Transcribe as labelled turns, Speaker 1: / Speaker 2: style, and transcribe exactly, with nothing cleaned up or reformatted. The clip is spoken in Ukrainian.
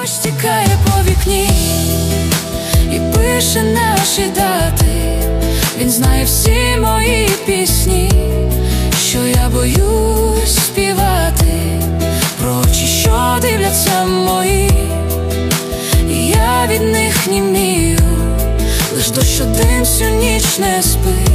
Speaker 1: дощ тікає по вікні і пише наші дати. Він знає всі мої пісні, що я боюсь співати, про очі, що дивляться мої, і я від них німію. Лиш дощ один всю ніч не спить.